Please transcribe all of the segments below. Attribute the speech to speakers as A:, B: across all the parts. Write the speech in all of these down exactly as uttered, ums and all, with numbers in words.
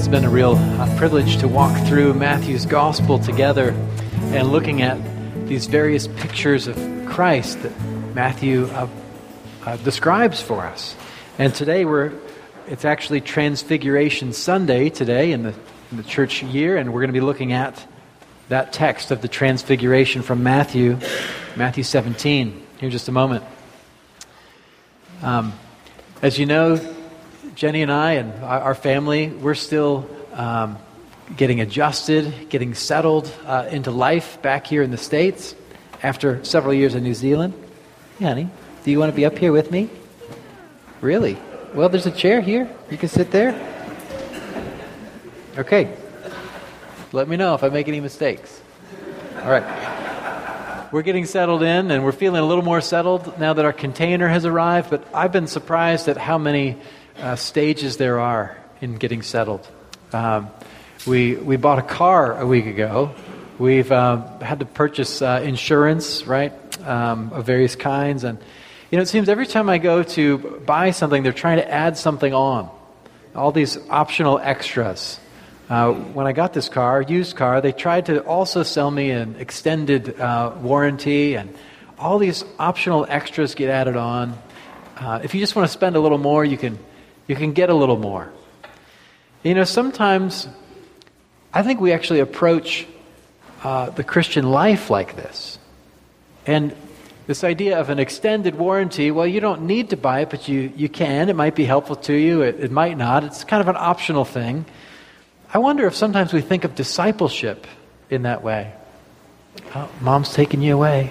A: It's been a real uh, privilege to walk through Matthew's gospel together and looking at these various pictures of Christ that Matthew uh, uh, describes for us. And today we're, it's actually Transfiguration Sunday today in the, in the church year, and we're going to be looking at that text of the Transfiguration from Matthew, Matthew seventeen, here in just a moment. Um, as you know, Jenny and I and our family, we're still um, getting adjusted, getting settled uh, into life back here in the States after several years in New Zealand. Yeah, honey, do you want to be up here with me? Really? Well, there's a chair here. You can sit there. Okay. Let me know if I make any mistakes. All right. We're getting settled in, and we're feeling a little more settled now that our container has arrived, but I've been surprised at how many Uh, stages there are in getting settled. Um, we we bought a car a week ago. We've uh, had to purchase uh, insurance, right, um, of various kinds, and you know it seems every time I go to buy something, they're trying to add something on, all these optional extras. Uh, when I got this car, used car, they tried to also sell me an extended uh, warranty, and all these optional extras get added on. Uh, if you just want to spend a little more, you can. You can get a little more. You know, sometimes I think we actually approach uh, the Christian life like this. And this idea of an extended warranty, well, you don't need to buy it, but you, you can. It might be helpful to you. It, it might not. It's kind of an optional thing. I wonder if sometimes we think of discipleship in that way. Oh, Mom's taking you away.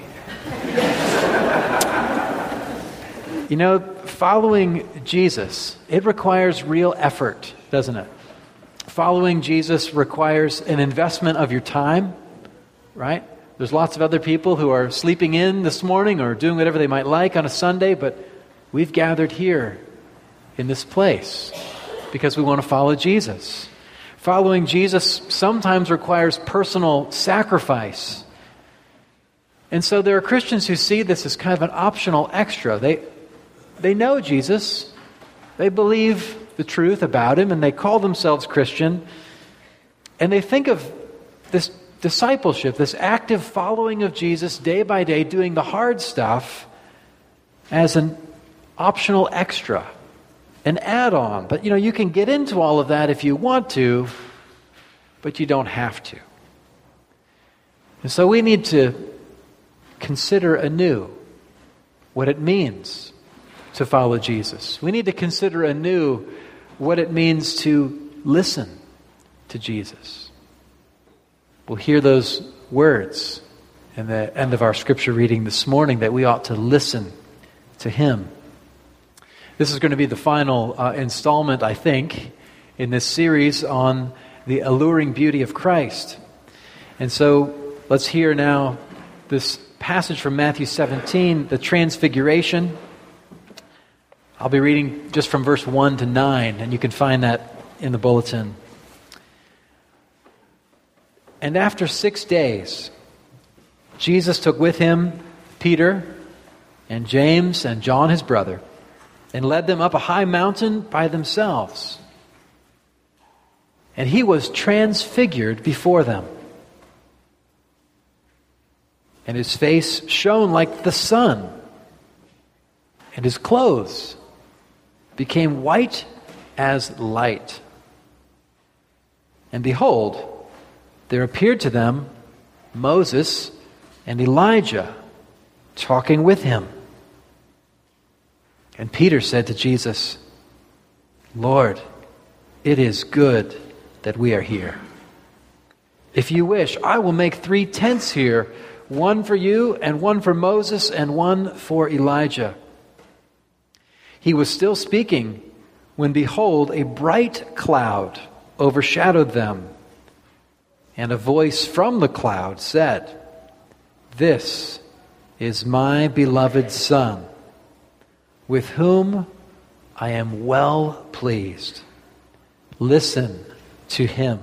A: You know, following Jesus, it requires real effort, doesn't it? Following Jesus requires an investment of your time, right? There's lots of other people who are sleeping in this morning or doing whatever they might like on a Sunday, but we've gathered here in this place because we want to follow Jesus. Following Jesus sometimes requires personal sacrifice. And so there are Christians who see this as kind of an optional extra. They They know Jesus, they believe the truth about him, and they call themselves Christian, and they think of this discipleship, this active following of Jesus day by day, doing the hard stuff, as an optional extra, an add-on. But you know, you can get into all of that if you want to, but you don't have to. And so we need to consider anew what it means to follow Jesus. We need to consider anew what it means to listen to Jesus. We'll hear those words in the end of our scripture reading this morning, that we ought to listen to him. This is going to be the final uh, installment, I think, in this series on the alluring beauty of Christ. And so let's hear now this passage from Matthew seventeen, the Transfiguration. I'll be reading just from verse one to nine, and you can find that in the bulletin. And after six days, Jesus took with him Peter and James and John his brother, and led them up a high mountain by themselves. And he was transfigured before them. And his face shone like the sun, and his clothes became white as light. And behold, there appeared to them Moses and Elijah talking with him. And Peter said to Jesus, Lord, it is good that we are here. If you wish, I will make three tents here, one for you, and one for Moses, and one for Elijah. He was still speaking when, behold, a bright cloud overshadowed them, and a voice from the cloud said, This is my beloved Son, with whom I am well pleased. Listen to him.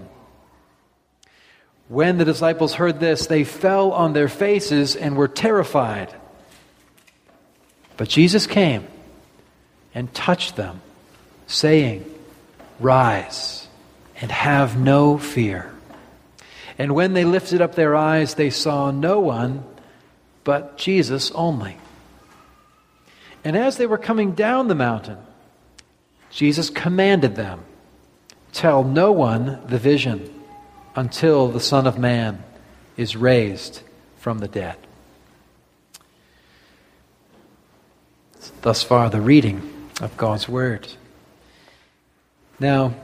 A: When the disciples heard this, they fell on their faces and were terrified. But Jesus came and touched them, saying, Rise and have no fear. And when they lifted up their eyes, they saw no one but Jesus only. And as they were coming down the mountain, Jesus commanded them, tell no one the vision until the Son of Man is raised from the dead. Thus far, the reading of God's Word. Now,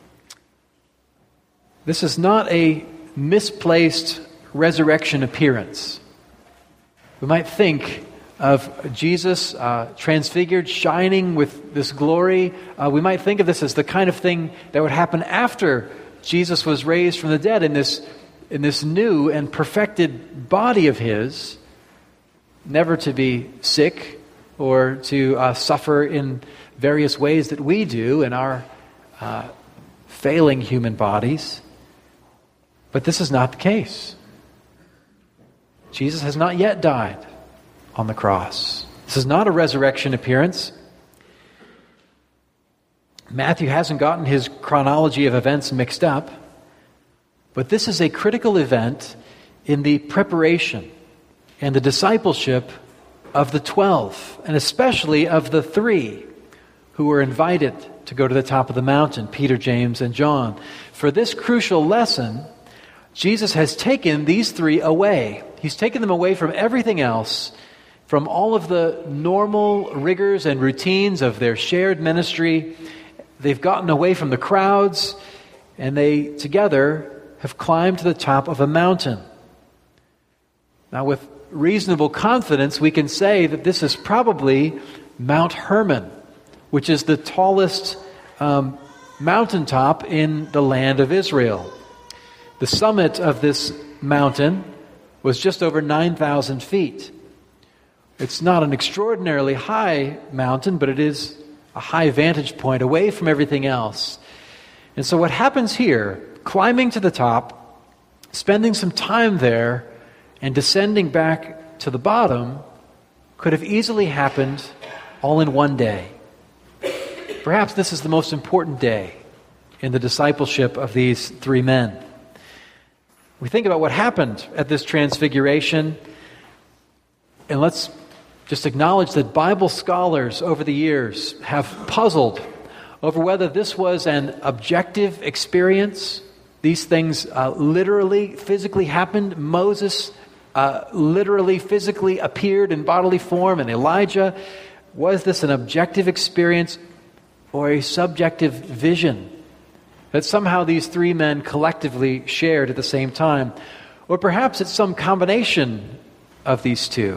A: this is not a misplaced resurrection appearance. We might think of Jesus uh, transfigured, shining with this glory. Uh, we might think of this as the kind of thing that would happen after Jesus was raised from the dead in this, in this new and perfected body of His, never to be sick or to uh, suffer in various ways that we do in our uh, failing human bodies. But this is not the case. Jesus has not yet died on the cross. This is not a resurrection appearance. Matthew hasn't gotten his chronology of events mixed up, but this is a critical event in the preparation and the discipleship of the twelve, and especially of the three who were invited to go to the top of the mountain, Peter, James, and John. For this crucial lesson, Jesus has taken these three away. He's taken them away from everything else, from all of the normal rigors and routines of their shared ministry. They've gotten away from the crowds, and they together have climbed to the top of a mountain. Now, with reasonable confidence, we can say that this is probably Mount Hermon, which is the tallest um, mountaintop in the land of Israel. The summit of this mountain was just over nine thousand feet. It's not an extraordinarily high mountain, but it is a high vantage point away from everything else. And so what happens here, climbing to the top, spending some time there, and descending back to the bottom, could have easily happened all in one day. Perhaps this is the most important day in the discipleship of these three men. We think about what happened at this transfiguration, and let's just acknowledge that Bible scholars over the years have puzzled over whether this was an objective experience. These things uh, literally, physically happened. Moses uh, literally, physically appeared in bodily form, and Elijah. Was this an objective experience or a subjective vision that somehow these three men collectively shared at the same time? Or perhaps it's some combination of these two.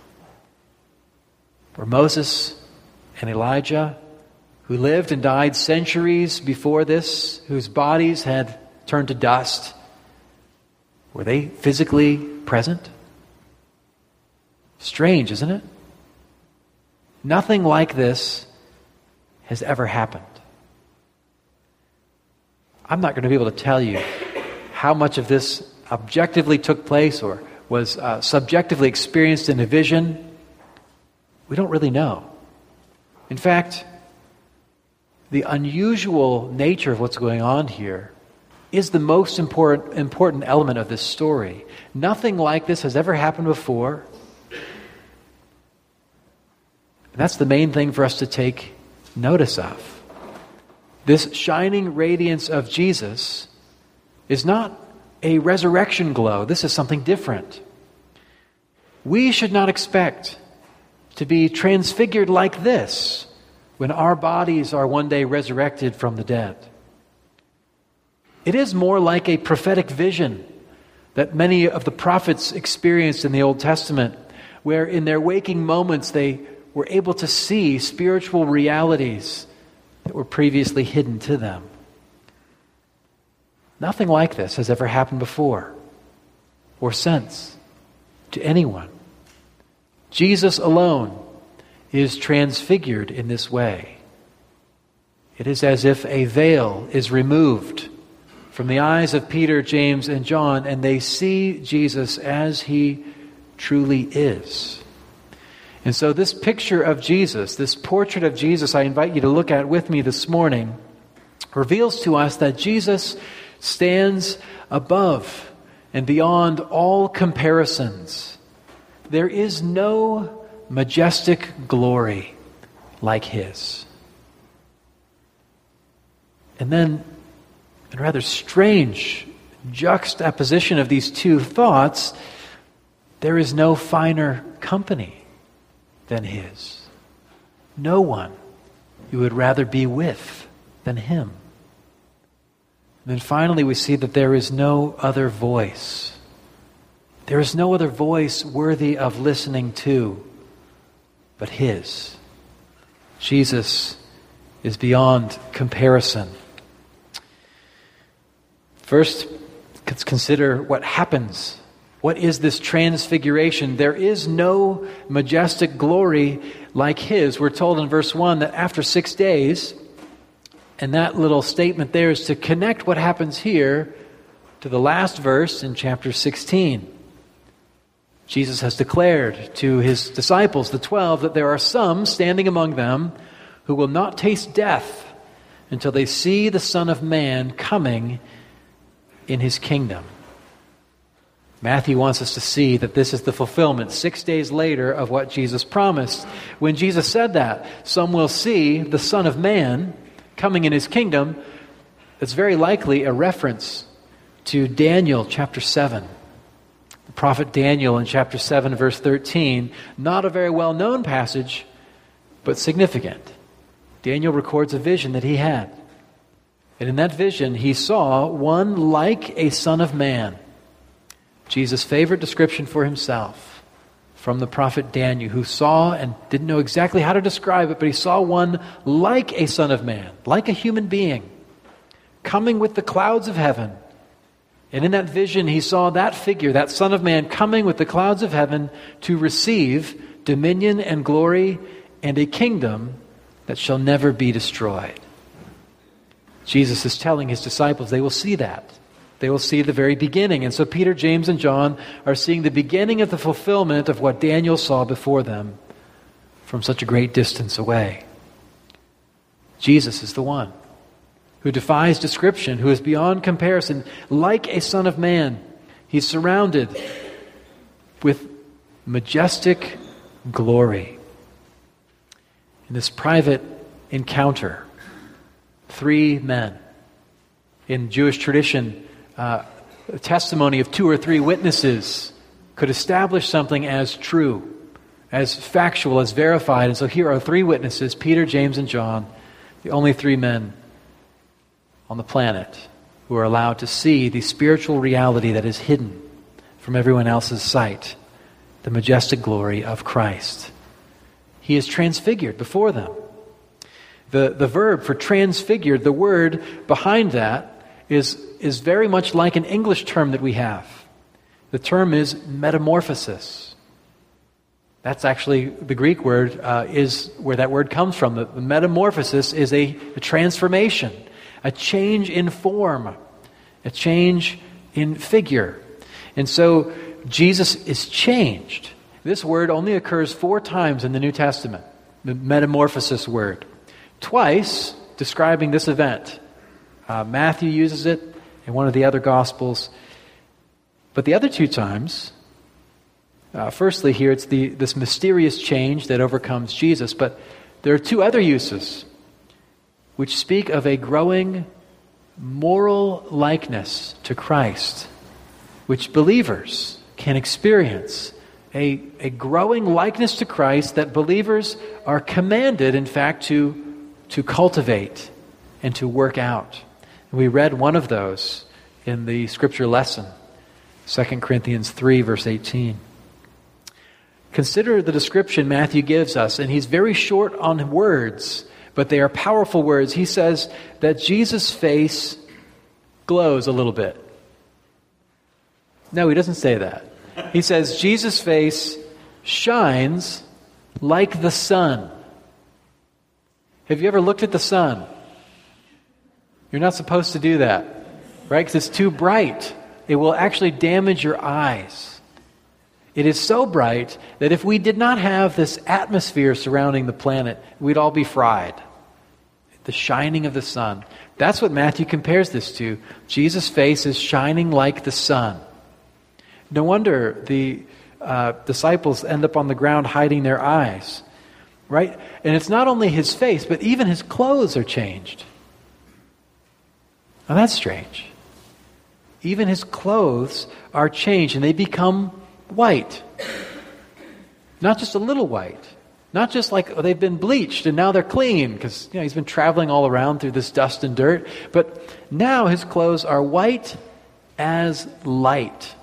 A: Were Moses and Elijah, who lived and died centuries before this, whose bodies had turned to dust, were they physically present? Strange, isn't it? Nothing like this has ever happened. I'm not going to be able to tell you how much of this objectively took place or was uh, subjectively experienced in a vision. We don't really know. In fact, the unusual nature of what's going on here is the most important, important element of this story. Nothing like this has ever happened before. And that's the main thing for us to take notice of. This shining radiance of Jesus is not a resurrection glow. This is something different. We should not expect to be transfigured like this when our bodies are one day resurrected from the dead. It is more like a prophetic vision that many of the prophets experienced in the Old Testament, where in their waking moments they were able to see spiritual realities that were previously hidden to them. Nothing like this has ever happened before or since to anyone. Jesus alone is transfigured in this way. It is as if a veil is removed from the eyes of Peter, James, and John, and they see Jesus as He truly is. And so this picture of Jesus, this portrait of Jesus, I invite you to look at with me this morning, reveals to us that Jesus stands above and beyond all comparisons. There is no majestic glory like his. And then, in a rather strange juxtaposition of these two thoughts, there is no finer company than his. No one you would rather be with than him. And then finally we see that there is no other voice. There is no other voice worthy of listening to but his. Jesus is beyond comparison. First, let's consider what happens. What is this transfiguration? There is no majestic glory like his. We're told in verse one that after six days, and that little statement there is to connect what happens here to the last verse in chapter sixteen. Jesus has declared to his disciples, the twelve, that there are some standing among them who will not taste death until they see the Son of Man coming in his kingdom. Matthew wants us to see that this is the fulfillment, six days later, of what Jesus promised. When Jesus said that, some will see the Son of Man coming in his kingdom, it's very likely a reference to Daniel chapter seven. The prophet Daniel in chapter seven, verse thirteen, not a very well-known passage, but significant. Daniel records a vision that he had. And in that vision, he saw one like a son of man. Jesus' favorite description for himself from the prophet Daniel, who saw and didn't know exactly how to describe it, but he saw one like a son of man, like a human being, coming with the clouds of heaven. And in that vision, he saw that figure, that Son of Man, coming with the clouds of heaven to receive dominion and glory and a kingdom that shall never be destroyed. Jesus is telling his disciples they will see that. They will see the very beginning. And so Peter, James, and John are seeing the beginning of the fulfillment of what Daniel saw before them from such a great distance away. Jesus is the one who defies description, who is beyond comparison, like a son of man. He's surrounded with majestic glory. In this private encounter, three men. In Jewish tradition, uh, a testimony of two or three witnesses could establish something as true, as factual, as verified. And so here are three witnesses, Peter, James, and John, the only three men on the planet who are allowed to see the spiritual reality that is hidden from everyone else's sight, the majestic glory of Christ. He is transfigured before them. The, the verb for transfigured, the word behind that is, is very much like an English term that we have. The term is metamorphosis. That's actually the Greek word, uh, is where that word comes from. The, the metamorphosis is a, a transformation, a change in form, a change in figure. And so Jesus is changed. This word only occurs four times in the New Testament, the metamorphosis word. Twice describing this event. Uh, Matthew uses it in one of the other Gospels. But the other two times, uh, firstly here it's the this mysterious change that overcomes Jesus. But there are two other uses which speak of a growing moral likeness to Christ, which believers can experience. A, a growing likeness to Christ that believers are commanded, in fact, to, to cultivate and to work out. And we read one of those in the scripture lesson, Second Corinthians three, verse eighteen. Consider the description Matthew gives us, and he's very short on words, but they are powerful words. He says that Jesus' face glows a little bit. No, he doesn't say that. He says Jesus' face shines like the sun. Have you ever looked at the sun? You're not supposed to do that, right? Because it's too bright. It will actually damage your eyes. It is so bright that if we did not have this atmosphere surrounding the planet, we'd all be fried. The shining of the sun. That's what Matthew compares this to. Jesus' face is shining like the sun. No wonder the uh, disciples end up on the ground hiding their eyes. Right? And it's not only his face, but even his clothes are changed. Now that's strange. Even his clothes are changed and they become white. Not just a little white. Not just like oh, they've been bleached and now they're clean because you know, he's been traveling all around through this dust and dirt. But now his clothes are white as light.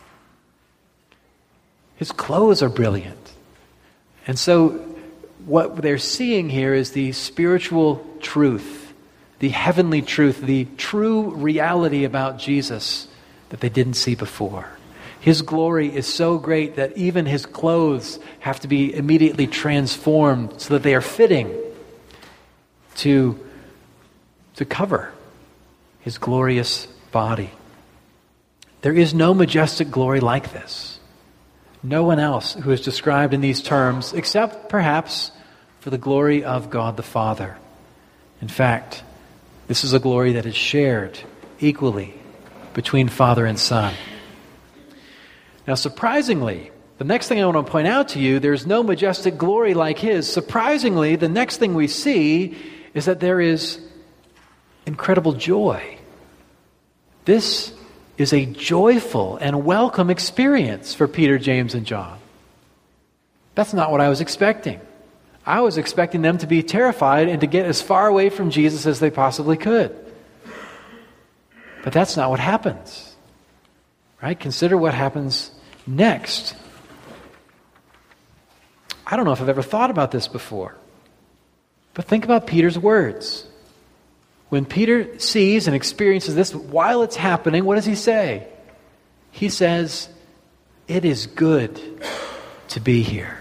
A: His clothes are brilliant. And so what they're seeing here is the spiritual truth, the heavenly truth, the true reality about Jesus that they didn't see before. His glory is so great that even his clothes have to be immediately transformed so that they are fitting to, to cover his glorious body. There is no majestic glory like this. No one else who is described in these terms, except perhaps for the glory of God the Father. In fact, this is a glory that is shared equally between Father and Son. Now, surprisingly, the next thing I want to point out to you, there's no majestic glory like his. Surprisingly, the next thing we see is that there is incredible joy. This is a joyful and welcome experience for Peter, James, and John. That's not what I was expecting. I was expecting them to be terrified and to get as far away from Jesus as they possibly could. But that's not what happens. Right? Consider what happens next. I don't know if I've ever thought about this before. But think about Peter's words. When Peter sees and experiences this while it's happening, what does he say? He says, "It is good to be here."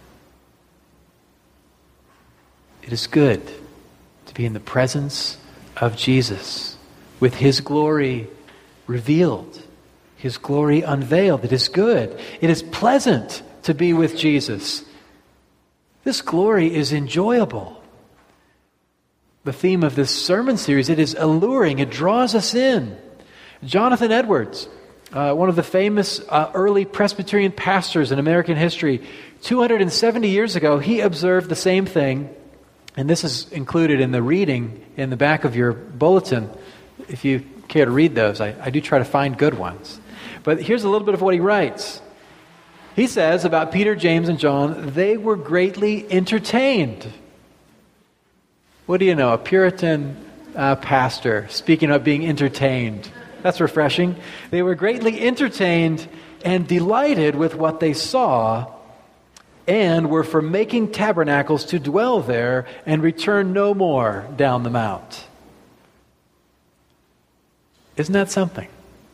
A: It is good to be in the presence of Jesus with his glory revealed, his glory unveiled. It is good. It is pleasant to be with Jesus. This glory is enjoyable. The theme of this sermon series, it is alluring. It draws us in. Jonathan Edwards, uh, one of the famous uh, early Presbyterian pastors in American history, two hundred seventy years ago, he observed the same thing. And this is included in the reading in the back of your bulletin. If you care to read those, I, I do try to find good ones. But here's a little bit of what he writes. He says about Peter, James, and John, they were greatly entertained. What do you know? A Puritan uh, pastor speaking of being entertained. That's refreshing. They were greatly entertained and delighted with what they saw, and were for making tabernacles to dwell there and return no more down the mount. Isn't that something?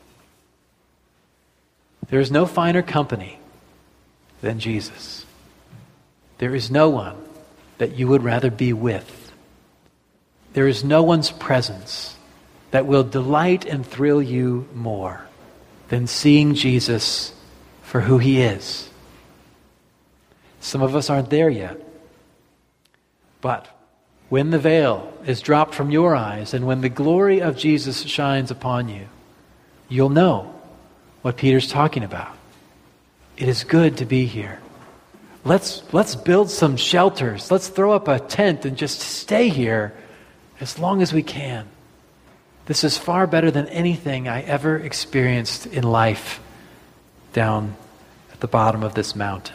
A: There is no finer company than Jesus. There is no one that you would rather be with. There is no one's presence that will delight and thrill you more than seeing Jesus for who he is. Some of us aren't there yet. But when the veil is dropped from your eyes and when the glory of Jesus shines upon you, you'll know what Peter's talking about. It is good to be here. Let's, let's build some shelters. Let's throw up a tent and just stay here as long as we can. This is far better than anything I ever experienced in life down at the bottom of this mountain.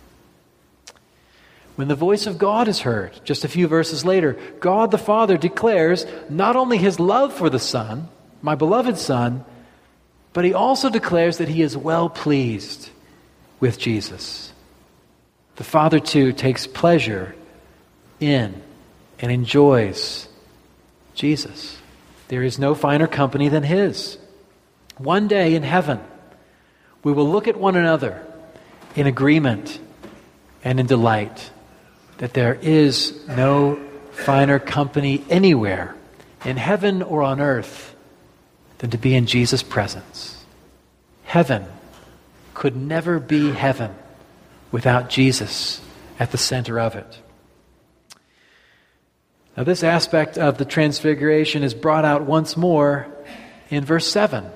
A: When the voice of God is heard, just a few verses later, God the Father declares not only his love for the Son, my beloved Son, but he also declares that he is well pleased with Jesus. The Father, too, takes pleasure in and enjoys Jesus. There is no finer company than his. One day in heaven, we will look at one another in agreement and in delight that there is no finer company anywhere in heaven or on earth than to be in Jesus' presence. Heaven could never be heaven without Jesus at the center of it. Now, this aspect of the transfiguration is brought out once more in verse seven.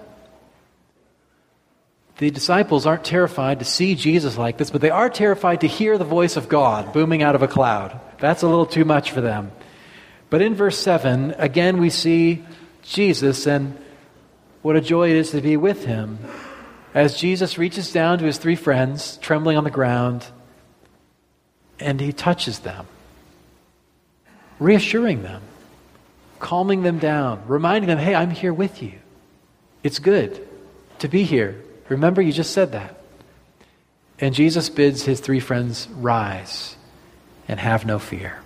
A: The disciples aren't terrified to see Jesus like this, but they are terrified to hear the voice of God booming out of a cloud. That's a little too much for them. But in verse seven, again we see Jesus, and what a joy it is to be with him. As Jesus reaches down to his three friends, trembling on the ground, and he touches them, reassuring them, calming them down, reminding them, hey, I'm here with you. It's good to be here. Remember, you just said that. And Jesus bids his three friends rise and have no fear.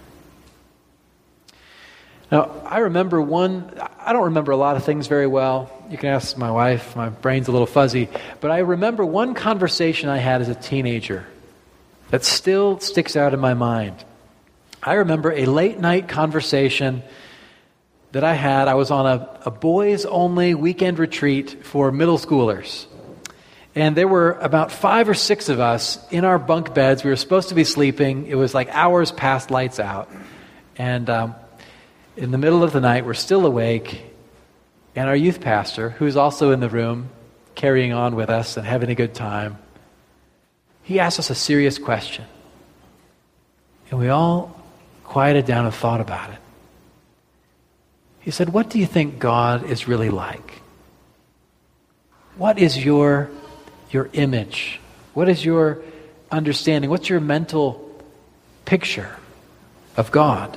A: Now, I remember one, I don't remember a lot of things very well. You can ask my wife, my brain's a little fuzzy. But I remember one conversation I had as a teenager that still sticks out in my mind. I remember a late night conversation that I had. I was on a, a boys-only weekend retreat for middle schoolers. And there were about five or six of us in our bunk beds. We were supposed to be sleeping. It was like hours past lights out. And um, in the middle of the night, we're still awake. And our youth pastor, who's also in the room, carrying on with us and having a good time, he asked us a serious question. And we all quieted down and thought about it. He said, what do you think God is really like? What is your, your image? What is your understanding? What's your mental picture of God?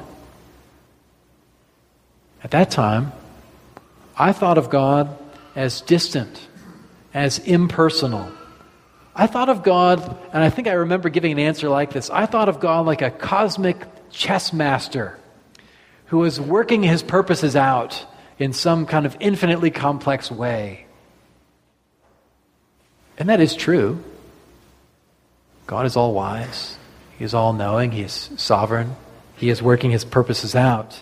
A: At that time, I thought of God as distant, as impersonal. I thought of God, and I think I remember giving an answer like this. I thought of God like a cosmic chess master who was working his purposes out in some kind of infinitely complex way. And that is true. God is all-wise. He is all-knowing. He is sovereign. He is working his purposes out.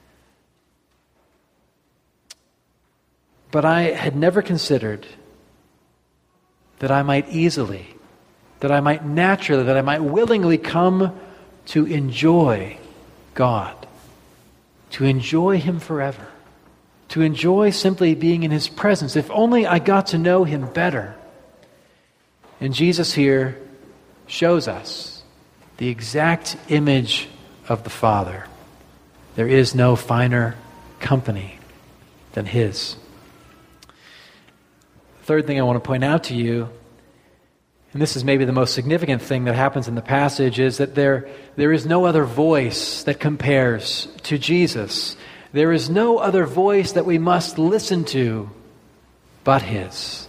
A: But I had never considered that I might easily, that I might naturally, that I might willingly come to enjoy God, to enjoy him forever, to enjoy simply being in his presence. If only I got to know him better. And Jesus here shows us the exact image of the Father. There is no finer company than his. Third thing I want to point out to you, and this is maybe the most significant thing that happens in the passage, is that there, there is no other voice that compares to Jesus. There is no other voice that we must listen to but his.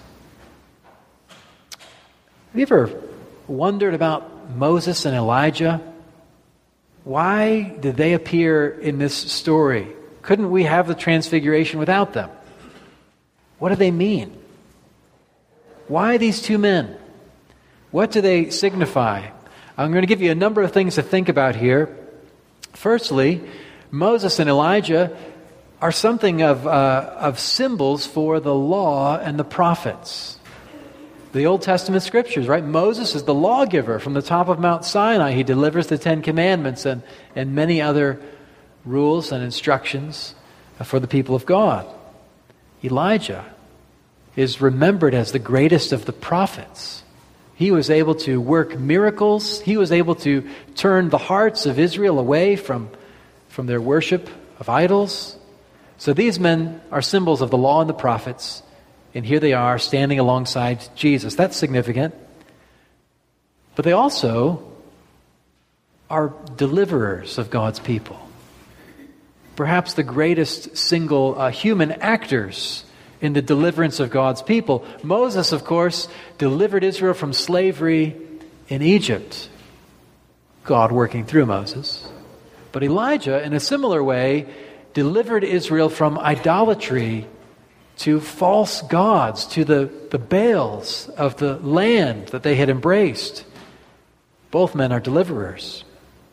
A: Have you ever wondered about Moses and Elijah? Why did they appear in this story? Couldn't we have the transfiguration without them? What do they mean? Why these two men? What do they signify? I'm going to give you a number of things to think about here. Firstly, Moses and Elijah are something of, uh, of symbols for the law and the prophets. The Old Testament scriptures, right? Moses is the lawgiver from the top of Mount Sinai. He delivers the Ten Commandments and, and many other rules and instructions for the people of God. Elijah is remembered as the greatest of the prophets. He was able to work miracles. He was able to turn the hearts of Israel away from, from their worship of idols. So these men are symbols of the law and the prophets. And here they are standing alongside Jesus. That's significant. But they also are deliverers of God's people. Perhaps the greatest single uh, human actors in the deliverance of God's people. Moses, of course, delivered Israel from slavery in Egypt. God working through Moses. But Elijah, in a similar way, delivered Israel from idolatry to false gods, to the, the Baals of the land that they had embraced. Both men are deliverers.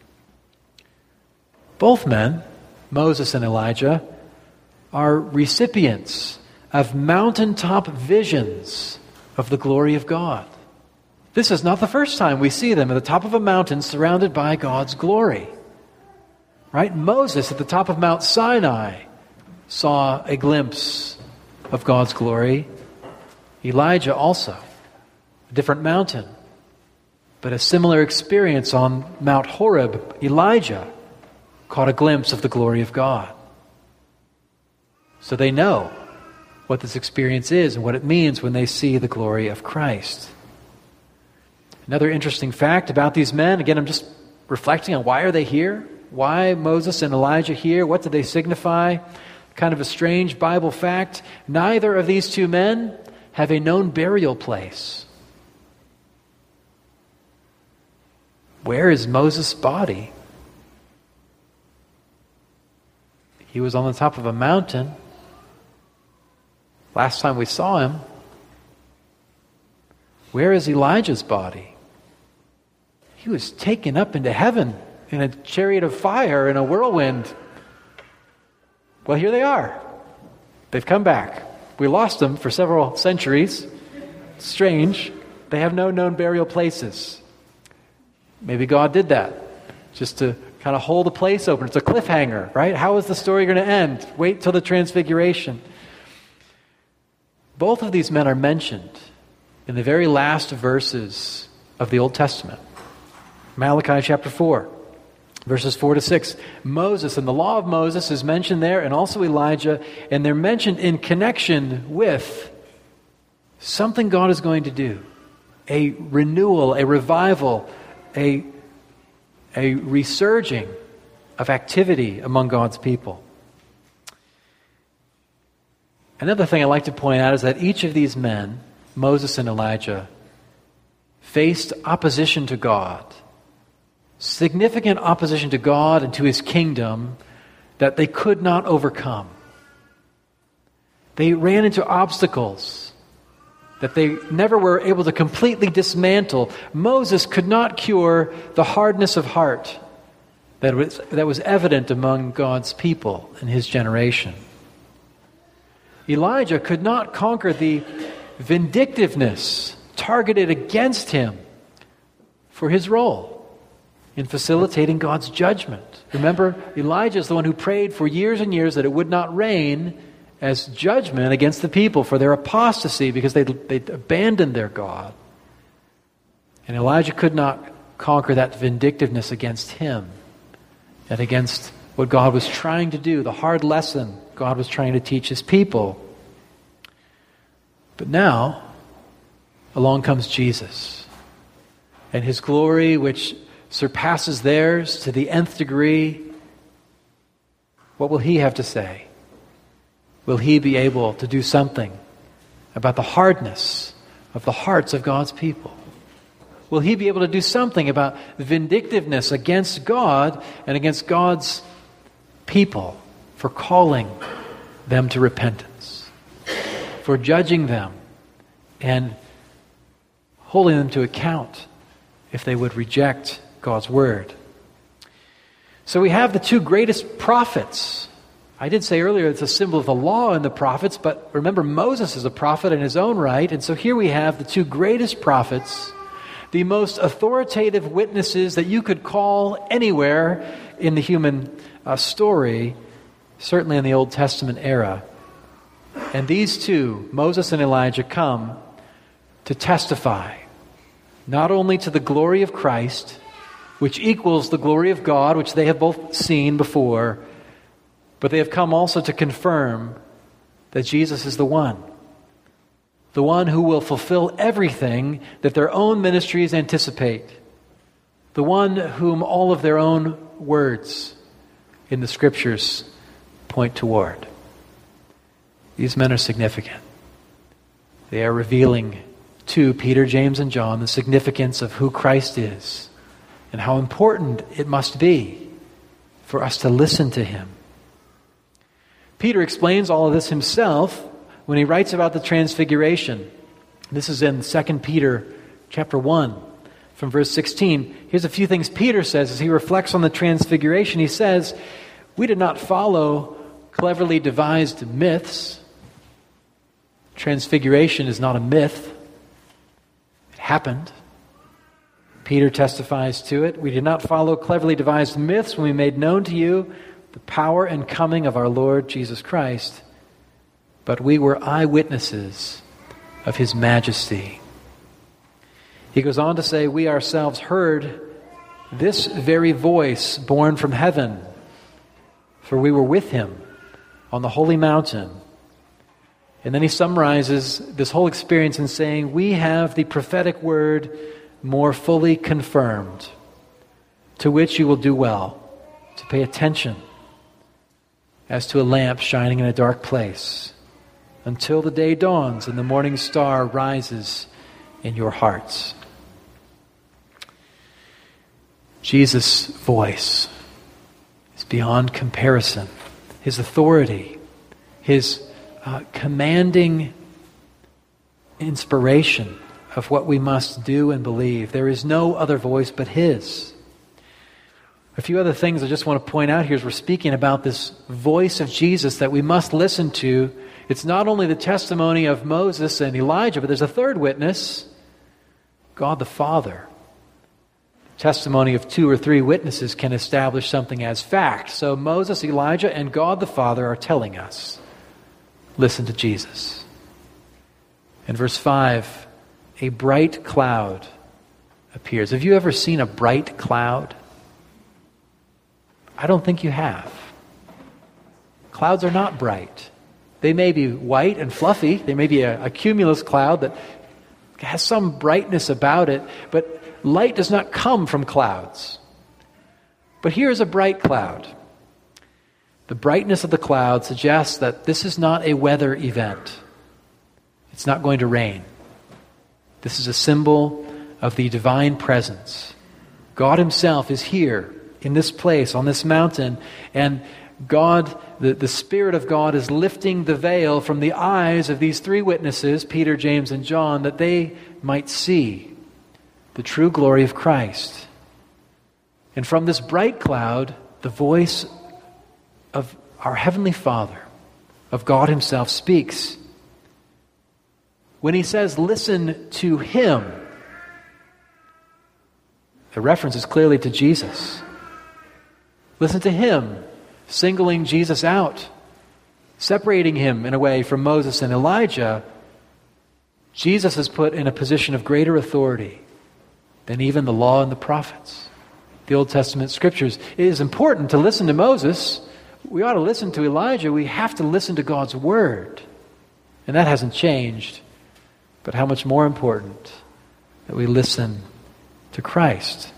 A: Both men, Moses and Elijah, are recipients of mountaintop visions of the glory of God. This is not the first time we see them at the top of a mountain surrounded by God's glory. Right? Moses at the top of Mount Sinai saw a glimpse of God's glory. Elijah also, a different mountain, but a similar experience on Mount Horeb. Elijah caught a glimpse of the glory of God. So they know what this experience is and what it means when they see the glory of Christ. Another interesting fact about these men, again, I'm just reflecting on why are they here? Why Moses and Elijah here? What do they signify? Kind of a strange Bible fact. Neither of these two men have a known burial place. Where is Moses' body? He was on the top of a mountain. Last time we saw him. Where is Elijah's body? He was taken up into heaven in a chariot of fire in a whirlwind. Well, here they are. They've come back. We lost them for several centuries. Strange. They have no known burial places. Maybe God did that just to kind of hold the place open. It's a cliffhanger, right? How is the story going to end? Wait till the transfiguration. Both of these men are mentioned in the very last verses of the Old Testament. Malachi chapter four, verses four to six. Moses and the law of Moses is mentioned there, and also Elijah, and they're mentioned in connection with something God is going to do. A renewal, a revival, a, a resurging of activity among God's people. Another thing I'd like to point out is that each of these men, Moses and Elijah, faced opposition to God. Significant opposition to God and to His kingdom that they could not overcome. They ran into obstacles that they never were able to completely dismantle. Moses could not cure the hardness of heart that was, that was evident among God's people in his generation. Elijah could not conquer the vindictiveness targeted against him for his role in facilitating God's judgment. Remember, Elijah is the one who prayed for years and years that it would not rain as judgment against the people for their apostasy because they they abandoned their God. And Elijah could not conquer that vindictiveness against him and against what God was trying to do, the hard lesson God was trying to teach His people. But now, along comes Jesus. And His glory, which surpasses theirs to the nth degree, what will He have to say? Will He be able to do something about the hardness of the hearts of God's people? Will He be able to do something about the vindictiveness against God and against God's people for calling them to repentance, for judging them and holding them to account if they would reject God's word? So we have the two greatest prophets. I did say earlier it's a symbol of the law and the prophets, but remember Moses is a prophet in his own right, and so here we have the two greatest prophets, the most authoritative witnesses that you could call anywhere in the human uh, story, certainly in the Old Testament era. And these two, Moses and Elijah, come to testify not only to the glory of Christ, which equals the glory of God, which they have both seen before, but they have come also to confirm that Jesus is the one. The one who will fulfill everything that their own ministries anticipate. The one whom all of their own words in the Scriptures point toward. These men are significant. They are revealing to Peter, James, and John the significance of who Christ is and how important it must be for us to listen to Him. Peter explains all of this himself when he writes about the transfiguration. This is in Second Peter chapter one, from verse sixteen. Here's a few things Peter says as he reflects on the transfiguration. He says, "We did not follow cleverly devised myths." Transfiguration is not a myth. It happened. Peter testifies to it. We did not follow cleverly devised myths when we made known to you the power and coming of our Lord Jesus Christ, but we were eyewitnesses of his majesty. He goes on to say, we ourselves heard this very voice born from heaven, for we were with him on the holy mountain. And then he summarizes this whole experience in saying, we have the prophetic word more fully confirmed, to which you will do well to pay attention as to a lamp shining in a dark place, until the day dawns and the morning star rises in your hearts. Jesus' voice is beyond comparison. His authority, his uh, commanding inspiration of what we must do and believe. There is no other voice but his. A few other things I just want to point out here as we're speaking about this voice of Jesus that we must listen to. It's not only the testimony of Moses and Elijah, but there's a third witness, God the Father. Testimony of two or three witnesses can establish something as fact. So Moses, Elijah, and God the Father are telling us, listen to Jesus. In verse five, a bright cloud appears. Have you ever seen a bright cloud? I don't think you have. Clouds are not bright. They may be white and fluffy. There may be a, a cumulus cloud that has some brightness about it, but light does not come from clouds. But here is a bright cloud. The brightness of the cloud suggests that this is not a weather event. It's not going to rain. This is a symbol of the divine presence. God himself is here in this place, on this mountain, and God, the, the Spirit of God is lifting the veil from the eyes of these three witnesses, Peter, James, and John, that they might see the true glory of Christ. And from this bright cloud, the voice of our Heavenly Father, of God himself, speaks. When he says, listen to him, the reference is clearly to Jesus. Listen to him, singling Jesus out, separating him in a way from Moses and Elijah. Jesus is put in a position of greater authority than even the law and the prophets, the Old Testament scriptures. It is important to listen to Moses. We ought to listen to Elijah. We have to listen to God's word. And that hasn't changed. But how much more important that we listen to Christ.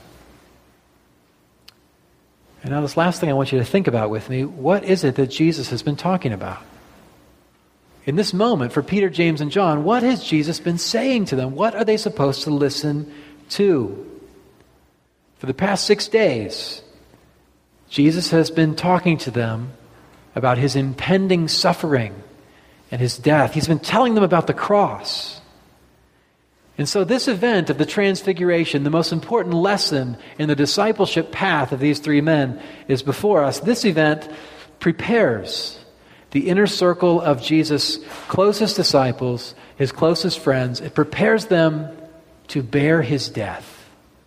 A: And now this last thing I want you to think about with me, what is it that Jesus has been talking about? In this moment, for Peter, James, and John, what has Jesus been saying to them? What are they supposed to listen to? For the past six days, Jesus has been talking to them about his impending suffering and his death. He's been telling them about the cross. And so this event of the Transfiguration, the most important lesson in the discipleship path of these three men, is before us. This event prepares the inner circle of Jesus' closest disciples, his closest friends. It prepares them to bear his death.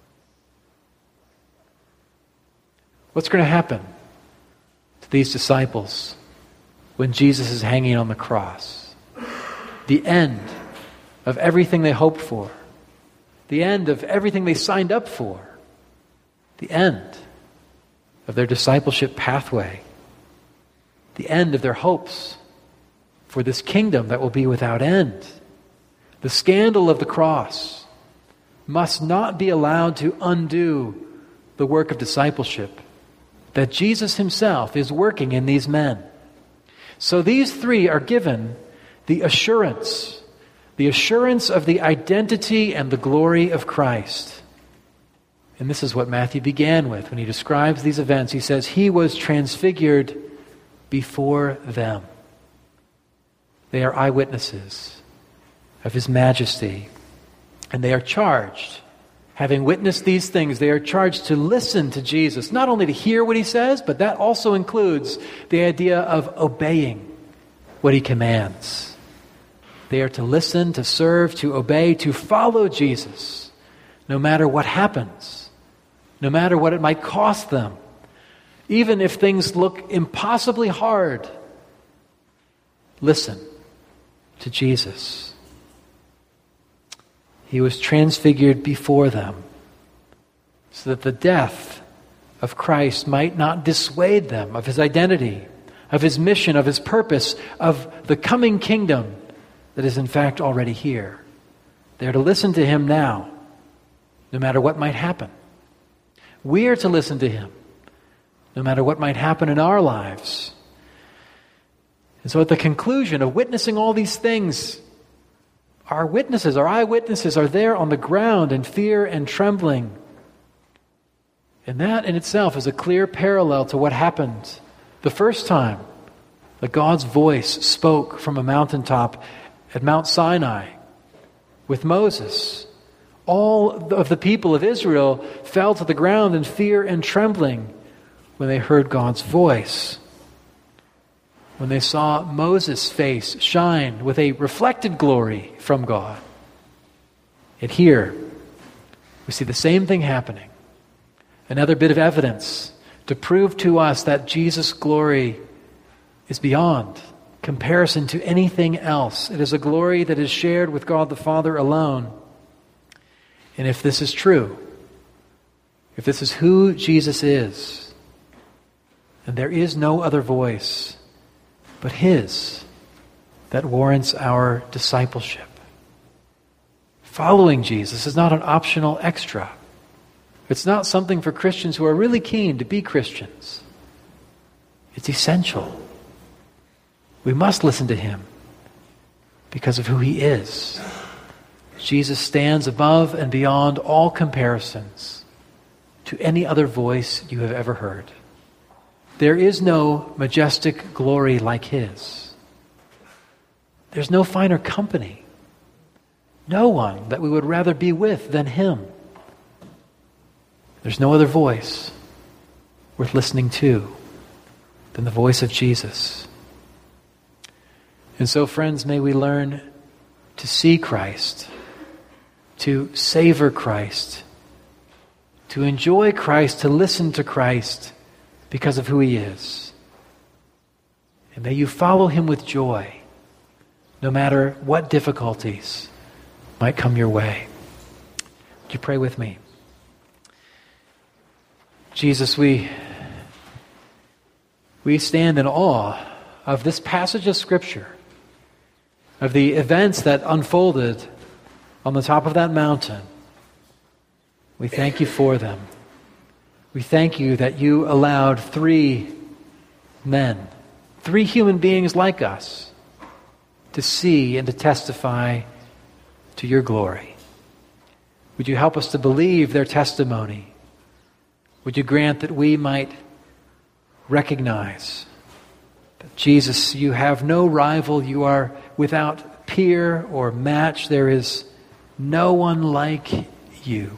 A: What's going to happen to these disciples when Jesus is hanging on the cross? The end of everything they hoped for. The end of everything they signed up for. The end of their discipleship pathway. The end of their hopes for this kingdom that will be without end. The scandal of the cross must not be allowed to undo the work of discipleship that Jesus himself is working in these men. So these three are given the assurance The assurance of the identity and the glory of Christ. And this is what Matthew began with when he describes these events. He says, he was transfigured before them. They are eyewitnesses of his majesty. And they are charged, having witnessed these things, they are charged to listen to Jesus. Not only to hear what he says, but that also includes the idea of obeying what he commands. They are to listen, to serve, to obey, to follow Jesus, no matter what happens, no matter what it might cost them, even if things look impossibly hard. Listen to Jesus. He was transfigured before them so that the death of Christ might not dissuade them of his identity, of his mission, of his purpose, of the coming kingdom that is in fact already here. They are to listen to him now, no matter what might happen. We are to listen to him, no matter what might happen in our lives. And so at the conclusion of witnessing all these things, our witnesses, our eyewitnesses are there on the ground in fear and trembling. And that in itself is a clear parallel to what happened the first time that God's voice spoke from a mountaintop at Mount Sinai with Moses. All of the people of Israel fell to the ground in fear and trembling when they heard God's voice. When they saw Moses' face shine with a reflected glory from God. And here, we see the same thing happening. Another bit of evidence to prove to us that Jesus' glory is beyond comparison to anything else. It is a glory that is shared with God the Father alone. And if this is true, if this is who Jesus is, then there is no other voice but his that warrants our discipleship. Following Jesus is not an optional extra. It's not something for Christians who are really keen to be Christians. It's essential. We must listen to him because of who he is. Jesus stands above and beyond all comparisons to any other voice you have ever heard. There is no majestic glory like his. There's no finer company. No one that we would rather be with than him. There's no other voice worth listening to than the voice of Jesus. And so, friends, may we learn to see Christ, to savor Christ, to enjoy Christ, to listen to Christ because of who he is. And may you follow him with joy, no matter what difficulties might come your way. Would you pray with me? Jesus, we, we stand in awe of this passage of Scripture, of the events that unfolded on the top of that mountain. We thank you for them. We thank you that you allowed three men, three human beings like us, to see and to testify to your glory. Would you help us to believe their testimony? Would you grant that we might recognize that, Jesus, you have no rival, you are without peer or match. There is no one like you.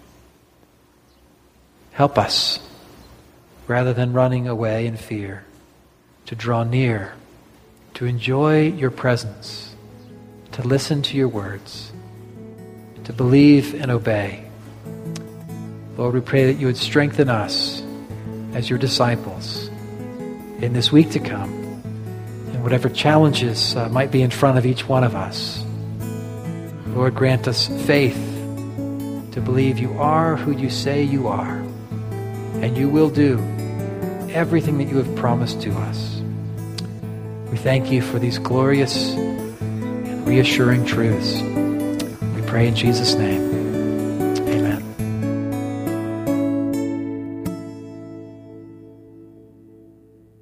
A: Help us, rather than running away in fear, to draw near, to enjoy your presence, to listen to your words, to believe and obey. Lord, we pray that you would strengthen us as your disciples in this week to come, and whatever challenges uh, might be in front of each one of us. Lord, grant us faith to believe you are who you say you are, and you will do everything that you have promised to us. We thank you for these glorious and reassuring truths. We pray in Jesus' name.